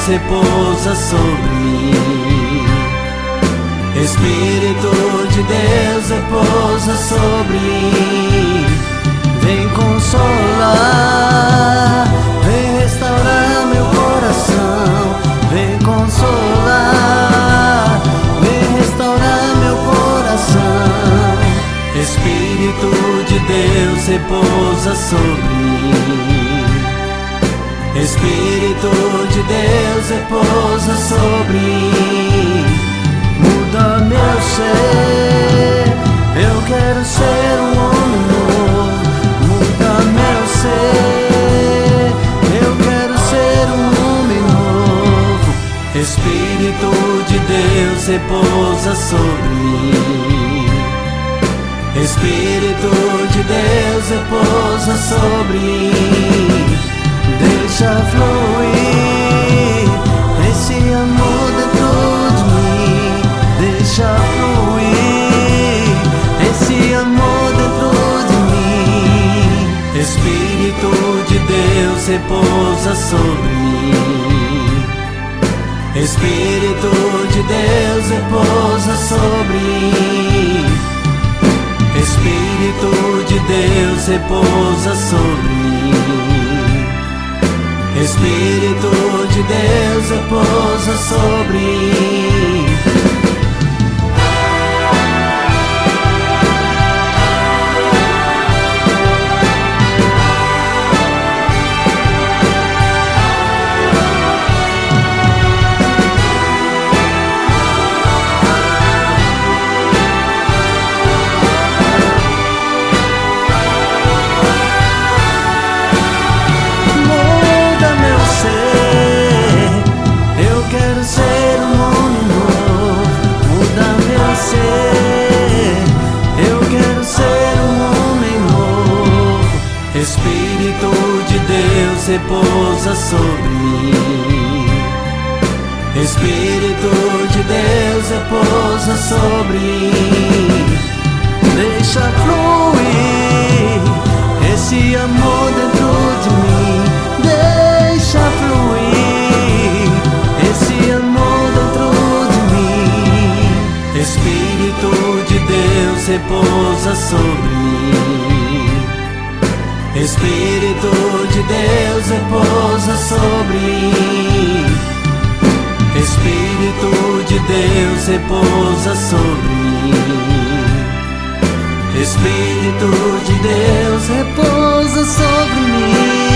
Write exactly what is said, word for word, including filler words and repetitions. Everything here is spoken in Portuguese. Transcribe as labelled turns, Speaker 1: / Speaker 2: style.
Speaker 1: repousa sobre mim. Espírito de Deus repousa sobre mim. Vem consolar, vem restaurar meu coração. Vem consolar, vem restaurar meu coração. Espírito de Deus repousa sobre mim. Espírito de Deus repousa sobre mim. Muda meu ser, eu quero ser um homem novo. Muda meu ser, eu quero ser um homem novo. Espírito de Deus repousa sobre mim. Espírito de Deus repousa sobre mim. Deixa fluir esse amor dentro de mim. Deixa fluir esse amor dentro de mim. Espírito de Deus repousa sobre mim. Espírito de Deus repousa sobre mim. Espírito de Deus repousa sobre mim. Espírito de Deus repousa sobre mim. Espírito de Deus repousa sobre mim. Espírito de Deus repousa sobre mim. Deixa fluir esse amor dentro de mim. Deixa fluir esse amor dentro de mim. Espírito de Deus repousa sobre mim. Espírito de Deus repousa sobre mim. Espírito de Deus repousa sobre mim. Espírito de Deus repousa sobre mim.